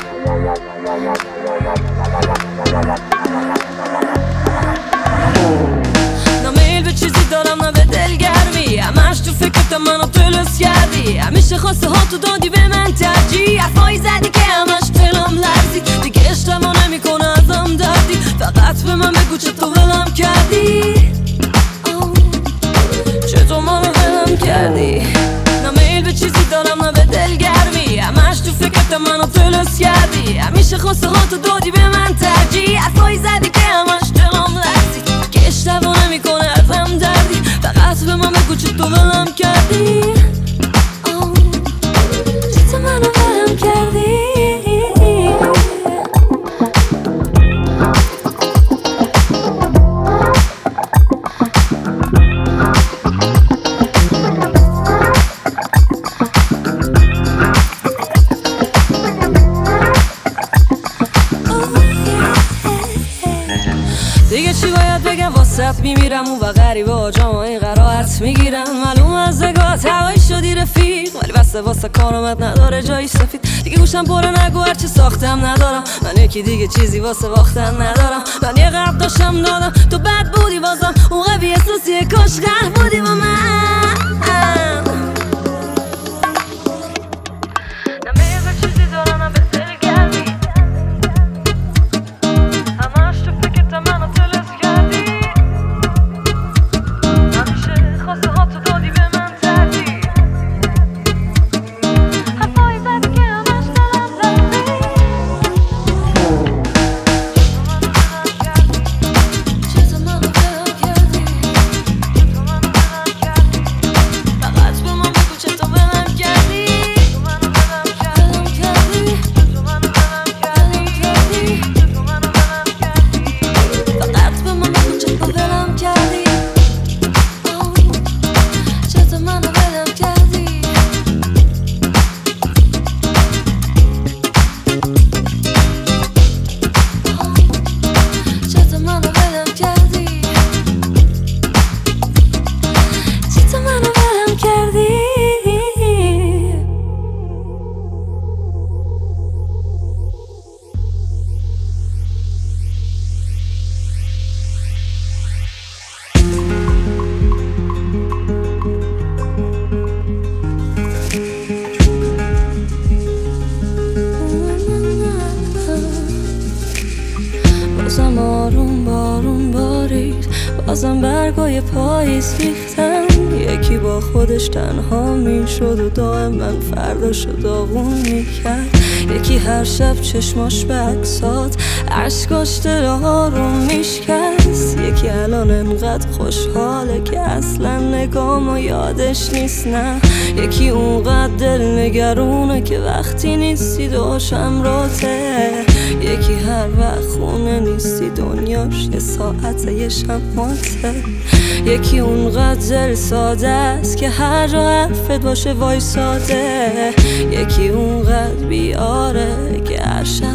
میل به چیزی دارم نه به دلگرمی، همش تو فکرت منو تلس کردی، همیشه خواسته ها تو دادی به من ترجیح، حرفایی زدی که همش دلم لرزید، دیگه اشتباه نمیکنه ازم دردی، فقط به من بگو چطور ولم کردی، چطور منو ولم کردی. نه میل به چیزی دارم نه به دلگرمی، همش تو فکرت منو تلس کردی، همیشه خواسته ها تو دادی به من ترجیح، حرفایی زدی که همش دلم لرزید، که اشتباه نمیکنه ازم دردی، فقط به من بگو چطور ولم کردی، چطور منو ولم کردی. دیگه چی باید بگم واسط میمیرم اون و غریبه ها جامعه قرائت میگیرم، معلوم از نگاهت هوایی شدی رفیق، ولی بسته واسه کارامت نداره جایی سفید، دیگه گوشم پره نگو هرچی ساختم ندارم، من یکی دیگه چیزی واسه باختن ندارم، من یه قرب داشتم دادم تو بد بودی بازم اون قوی احساسی کاش قهر بودی با من. بازم آروم بارون بارید، بازم برگای پاییز ریختن، یکی با خودش تنها میشد و دائما فرداشو داغون میکرد، یکی هر شب چشماش به عکسات عشقاش دل آروم میشکست، یکی الان انقدر خوشحاله که اصلا نگامو یادش نیست، نه یکی اونقدر دل نگرونه که وقتی نیستی داشم راته، یکی هر وقت خونه نیستی دنیاش یه ساعت یه شماته، یکی اونقدر دل ساده است که هر جا حرفت باشه وایساده، یکی اونقدر بیاره که هر شب